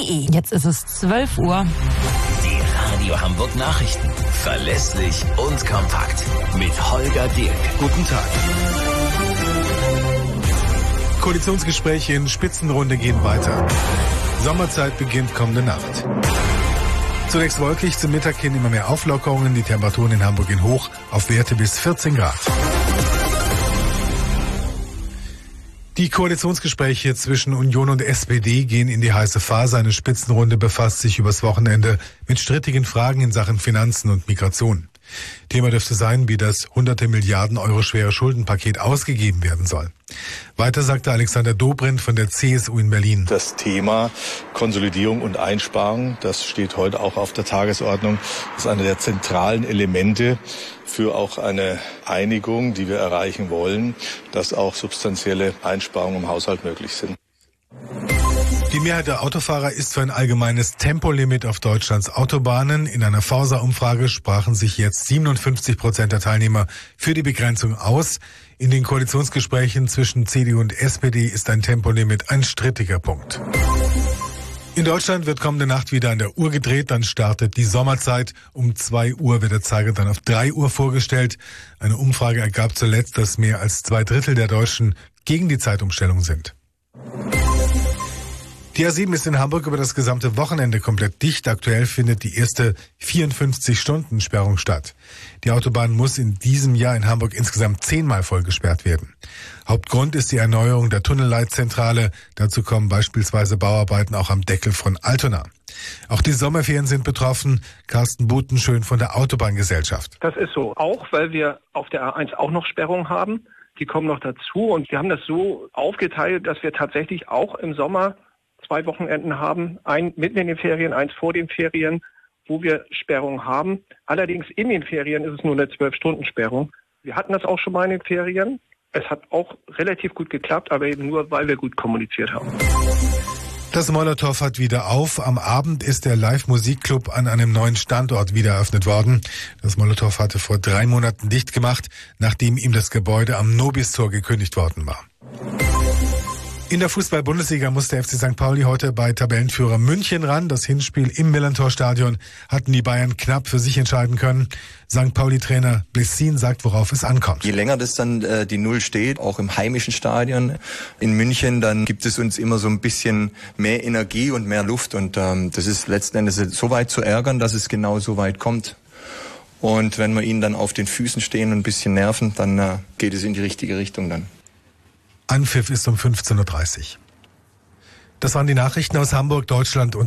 hamburg-online.de. Jetzt ist es 12 Uhr. Die Radio Hamburg Nachrichten. Verlässlich und kompakt. Mit Holger Dirk. Guten Tag. Koalitionsgespräche in Spitzenrunde gehen weiter. Sommerzeit beginnt kommende Nacht. Zunächst wolkig, zum Mittag hin immer mehr Auflockerungen. Die Temperaturen in Hamburg gehen hoch auf Werte bis 14 Grad. Die Koalitionsgespräche zwischen Union und SPD gehen in die heiße Phase. Eine Spitzenrunde befasst sich übers Wochenende mit strittigen Fragen in Sachen Finanzen und Migration. Thema dürfte sein, wie das hunderte Milliarden Euro schwere Schuldenpaket ausgegeben werden soll. Weiter sagte Alexander Dobrindt von der CSU in Berlin. Das Thema Konsolidierung und Einsparung, das steht heute auch auf der Tagesordnung. Das ist einer der zentralen Elemente für auch eine Einigung, die wir erreichen wollen, dass auch substanzielle Einsparungen im Haushalt möglich sind. Die Mehrheit der Autofahrer ist für ein allgemeines Tempolimit auf Deutschlands Autobahnen. In einer Forsa-Umfrage sprachen sich jetzt 57% der Teilnehmer für die Begrenzung aus. In den Koalitionsgesprächen zwischen CDU und SPD ist ein Tempolimit ein strittiger Punkt. In Deutschland wird kommende Nacht wieder an der Uhr gedreht, dann startet die Sommerzeit. Um 2 Uhr wird der Zeiger dann auf 3 Uhr vorgestellt. Eine Umfrage ergab zuletzt, dass mehr als 2/3 der Deutschen gegen die Zeitumstellung sind. Die A7 ist in Hamburg über das gesamte Wochenende komplett dicht. Aktuell findet die erste 54-Stunden-Sperrung statt. Die Autobahn muss in diesem Jahr in Hamburg insgesamt 10-mal voll gesperrt werden. Hauptgrund ist die Erneuerung der Tunnelleitzentrale. Dazu kommen beispielsweise Bauarbeiten auch am Deckel von Altona. Auch die Sommerferien sind betroffen. Carsten Butenschön von der Autobahngesellschaft. Das ist so. Auch, weil wir auf der A1 auch noch Sperrungen haben. Die kommen noch dazu. Und wir haben das so aufgeteilt, dass wir tatsächlich auch im Sommer 2 Wochenenden haben, ein mitten in den Ferien, eins vor den Ferien, wo wir Sperrungen haben. Allerdings in den Ferien ist es nur eine 12-Stunden-Sperrung. Wir hatten das auch schon mal in den Ferien. Es hat auch relativ gut geklappt, aber eben nur, weil wir gut kommuniziert haben. Das Molotow hat wieder auf. Am Abend ist der Live-Musikclub an einem neuen Standort wieder eröffnet worden. Das Molotow hatte vor 3 Monaten dicht gemacht, nachdem ihm das Gebäude am Nobistor gekündigt worden war. In der Fußball-Bundesliga muss der FC St. Pauli heute bei Tabellenführer München ran. Das Hinspiel im Millerntor-Stadion hatten die Bayern knapp für sich entscheiden können. St. Pauli-Trainer Blessin sagt, worauf es ankommt. Je länger das dann die Null steht, auch im heimischen Stadion in München, dann gibt es uns immer so ein bisschen mehr Energie und mehr Luft. Und das ist letzten Endes so weit zu ärgern, dass es genau so weit kommt. Und wenn wir ihnen dann auf den Füßen stehen und ein bisschen nerven, dann geht es in die richtige Richtung dann. Anpfiff ist um 15:30 Uhr. Das waren die Nachrichten aus Hamburg, Deutschland und